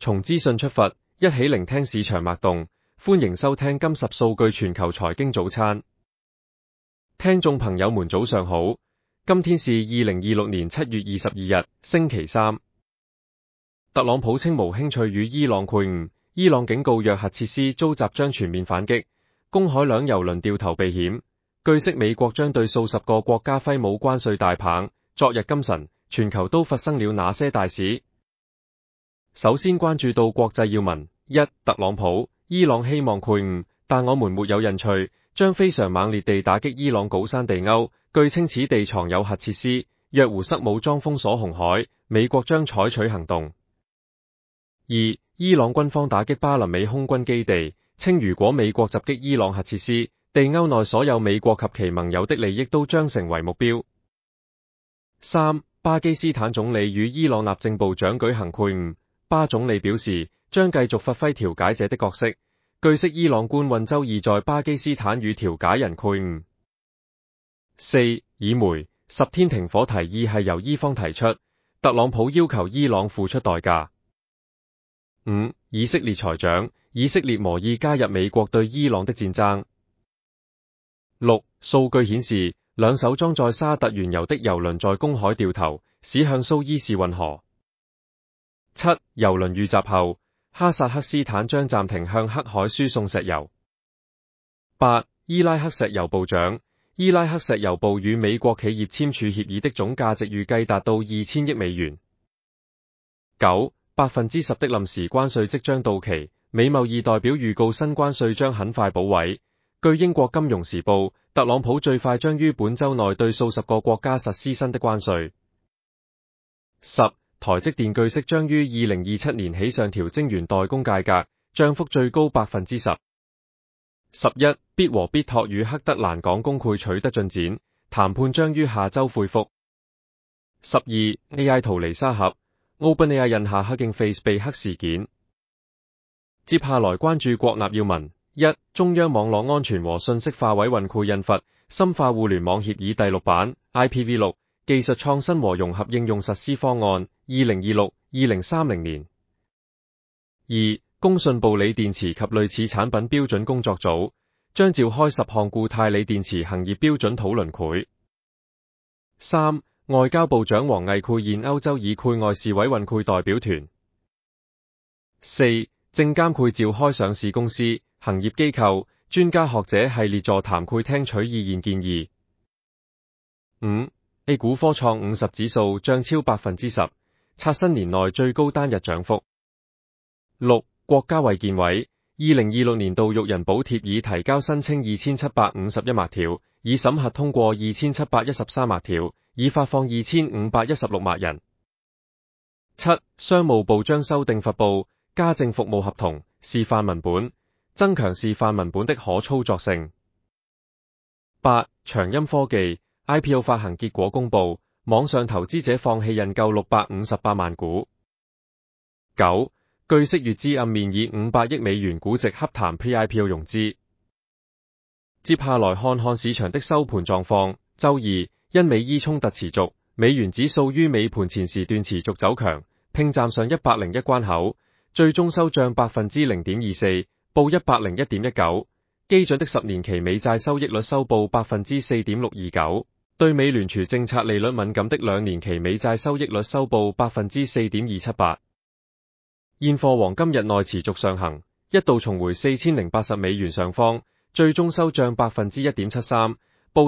從資訊出發，一起聆聽市場脈動。歡迎收聽金十數據全球財經早餐。聽眾朋友們早上好，今天是2026年7月22日，星期三。特朗普稱無興趣與伊朗會晤，伊朗警告若核設施遭襲將全面反擊，公海兩油輪掉頭避險。據悉美國將對數十個國家揮舞關稅大棒，昨日今晨，全球都發生了哪些大事？首先關注到國際要聞：一、特朗普，伊朗希望會晤，但我們沒有興趣，將非常猛烈地打擊伊朗古山地歐，據稱此地藏有核設施，若胡塞武裝封鎖紅海，美國將採取行動。二、伊朗軍方打擊巴林美空軍基地，稱如果美國襲擊伊朗核設施，地歐內所有美國及其盟友的利益都將成為目標。三、巴基斯坦總理與伊朗內政部長舉行會晤，巴總理表示將繼續發揮調解者的角色。據悉伊朗官運周二在巴基斯坦與調解人會晤。四、以媒10天停火提議係由伊方提出，特朗普要求伊朗付出代價。五、以色列財長，以色列磨意加入美國對伊朗的戰爭。六、數據顯示，兩艘裝載沙特原油的油輪在公海掉頭，駛向蘇伊士運河。七、油輪遇襲後，哈薩克斯坦將暫停向黑海輸送石油。八、伊拉克石油部長，伊拉克石油部與美國企業簽署協議的總價值預計達到2000億美元。九、10%的臨時關稅即將到期，美貿易代表預告新關稅將很快補位。據英國金融時報，特朗普最快將於本週內對數十個國家實施新的關稅。十、台積電據悉將於2027年起上調晶圓代工價格，漲幅最高 10%。11、必和必拓與赫德蘭港公會取得進展，談判將於下週恢復。12、AI 逃離沙盒，OpenAI 印下黑鏡 Face 被黑事件。接下來關注國納要聞：一、中央網絡安全和信息化委員會印發《深化互聯網協議》第6版 IPv6 技術創新和融合應用實施方案2026-2030年。二、工信部鋰電池及類似產品標準工作組將召開10項固態鋰電池行業標準討論會。三、外交部長王毅會見歐洲議會外事委員會代表團。四、證監會召開上市公司、行業機構、專家學者系列座談會聽取意見建議。五、A 股科創50指數漲超 10%， 刷新年內最高單日漲幅。六、國家衛健委2026年度育人補貼已提交申請2751萬條，已審核通過2713萬條，已發放2516萬人。七、商務部將修訂發布家政服務合同示範文本，增強示範文本的可操作性。八、長鑫科技 IPO 發行結果公布，網上投資者放棄認購658萬股。九、據悉粵資暗面以500億美元估值洽談 Pre-IPO 融資。接下來看看市場的收盤狀況。周二，因美伊衝突持續，美元指數於尾盤前時段持續走強，拼站上101關口，最終收漲 0.24%， 報 101.19。基準的10年期美債收益率收報 4.629%， 對美聯儲政策利率敏感的2年期美債收益率收報 4.278%。現貨黃金日內持續上行，一度重回4080美元上方，最終收漲 1.73%， 報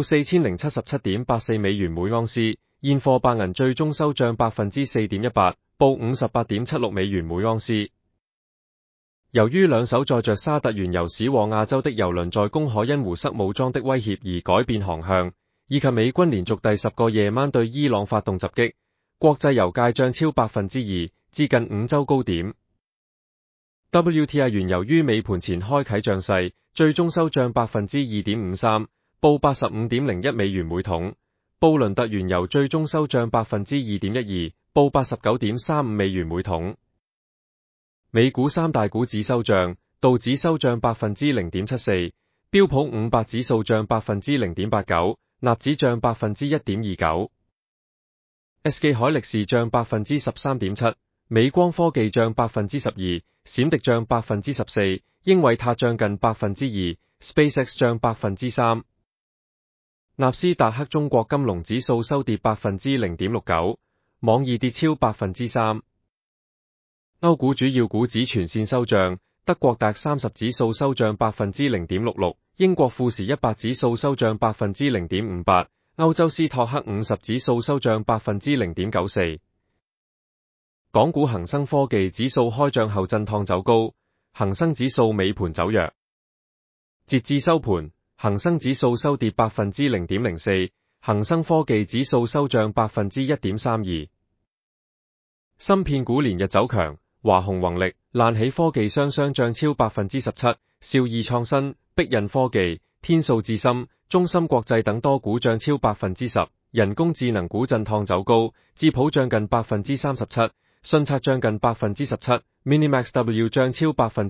4077.84 美元每盎司。現貨白銀最終收漲 4.18%， 報 58.76 美元每盎司。由於兩艘載着沙特原油駛往亞洲的油輪在公海因胡塞武裝的威脅而改變航向，以及美軍連續第10個夜晚對伊朗發動襲擊，國際油價漲超 2%， 至近5週高點。WTI 原油於尾盤前開啟漲勢，最終收漲 2.53%， 報 85.01 美元每桶。布倫特原油最終收漲 2.12%， 報 89.35 美元每桶。美股三大股指收漲，道指收漲 0.74%， 標普500指數漲 0.89%， 納指漲 1.29%。SK 海力士漲 13.7%， 美光科技漲12%，閃迪漲14%，英偉達漲近2%， SpaceX 漲3%。納斯達克中國金龍指數收跌0.69%，網易跌超3%。歐股主要股指全線收漲，德國DAX 30指數收漲0.66%，英國富時100指數收漲0.58%，歐洲斯托克50指數收漲0.94%。港股恒生科技指數開漲後震盪走高，恒生指數尾盤走弱。截至收盤，恒生指數收跌0.04%，恒生科技指數收漲1.32%。芯片股連日走強，華虹宏力、瀾起科技雙雙漲超17%，兆易創新、碧印科技、天素智深、中芯國際等多股漲超10%。人工智能股震盪走高，智譜漲近37%，信策漲近17%，Minimax-W 漲超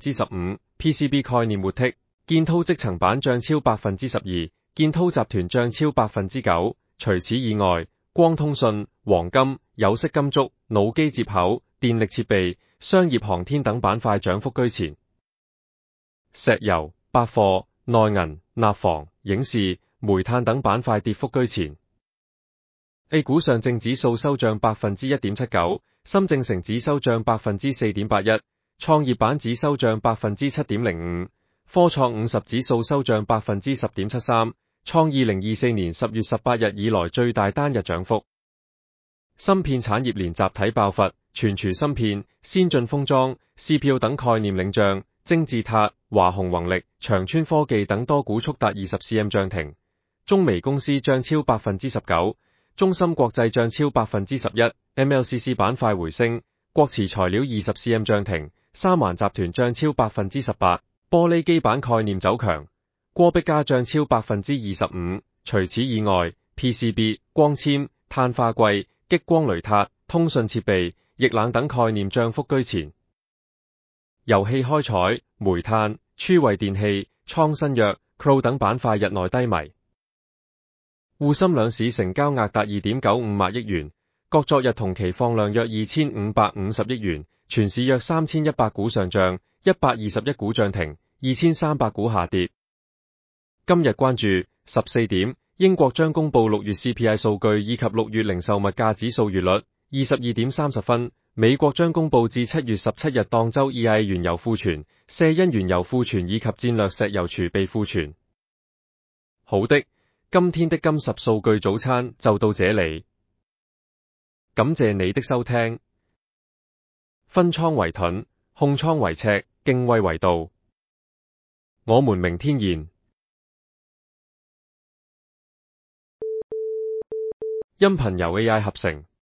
15%，PCB 概念活剔，建滔積層板漲超12%，建滔集團漲超9%。除此以外，光通訊、黃金、有色金屬、腦機接口、電力設備、商業航天等板塊漲幅居前。石油、百貨、內銀、納房、影視、煤炭等板塊跌幅居前。A 股上證指數收漲1.79%，深證成指收漲4.81%，創業板指收漲7.05%，科創50指數收漲10.73%，創2024年10月18日以來最大單日漲幅。芯片產業連集體爆發，存儲芯片、先進封裝、CPU 等概念領漲，精智塔、華虹宏力、長川科技等多股速達20cm漲停，中微公司漲超19%，中芯國際漲超11%，MLCC 板塊回升，國慈材料20cm漲停，三環集團漲超18%，玻璃基板概念走強，郭碧嘉漲超25%。除此以外 ，PCB、光纖、碳化硅、激光雷達、通訊設備、液冷等概念漲幅居前。遊戲開採、煤炭、舒慧電器、創新藥、Crow 等板塊日內低迷。滬深兩市成交額達2.95萬億元，各作日同期放量約2550億元，全市約3100股上漲，121股漲停，2300股下跌。今日關注14點，英國將公布6月 CPI 數據以及6月零售物價指數月率。22點30分，美國將公布至7月17日當周EIA原油庫存、瀉因原油庫存以及戰略石油儲備庫存。好的，今天的金10數據早餐就到這裡，感謝你的收聽。分倉為盾，控倉為尺，敬畏為道。我們明天見。音頻由 AI 合成。